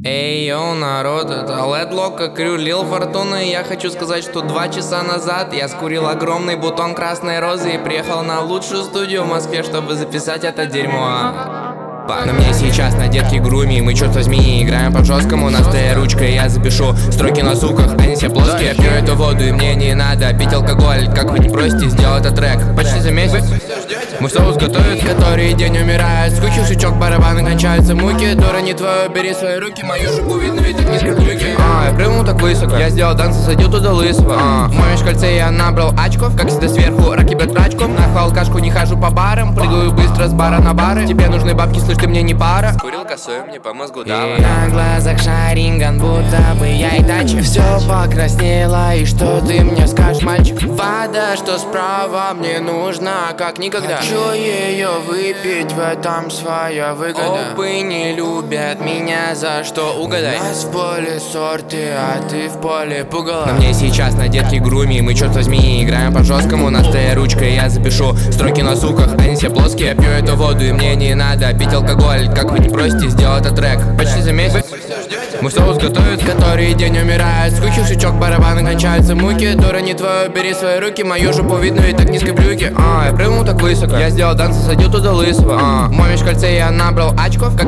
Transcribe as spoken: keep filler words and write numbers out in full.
Эй, йоу, народ, это Ледлока, Крю, Лил Фортуна. И я хочу сказать, что два часа назад я скурил огромный бутон красной розы и приехал на лучшую студию в Москве, чтобы записать это дерьмо. На мне сейчас на детке груми, мы черт возьми играем по-жесткому. На столе ручкой я запишу строки на суках, они все плоские. Я пью эту воду и мне не надо пить алкоголь. Как вы не просите, сделал этот трек почти за месяц. Мой соус готовит, который день умирает. Скучу, шучок, барабаны, кончаются муки. Дура не твою, бери свои руки, мою жопу видно, ведь так низко глюки. А, я прыгнул так высоко, я сделал танцы, садил туда лысого. А, в моем кольце я набрал очков, как всегда сверху, раки брать прачком. На алкашку не хожу по барам, прыгаю быстро с бара на бары. Тебе нужны бабки, слышь, ты мне не пара. Скурил косой, мне по мозгу дала. На глазах шаринган, будто бы я и дача. Все покраснело, и что ты мне скажешь, мальчик? Вода, что справа, мне нужна, как никогда. Хочу ее выпить, в этом своя выгода. Опы не любят меня, за что угадай. У нас в поле сорты, а ты в поле пугало. На мне сейчас на детке груми, мы черт возьми играем по-жесткому. На столе ручкой я запишу строки на суках, они все плоские. Я пью эту воду и мне не надо пить алкоголь. Как вы не просите, сделал этот трек почти за месяц. Мой соус готовит, который день умирает. Скучу, шучок, барабаны, кончаются муки. Дура не твою, бери свои руки, мою жопу видно, ведь так низко брюки. А, я прыгнул так высоко, я сделал танцы, садил туда лысого. А, в моем кольце я набрал очков, как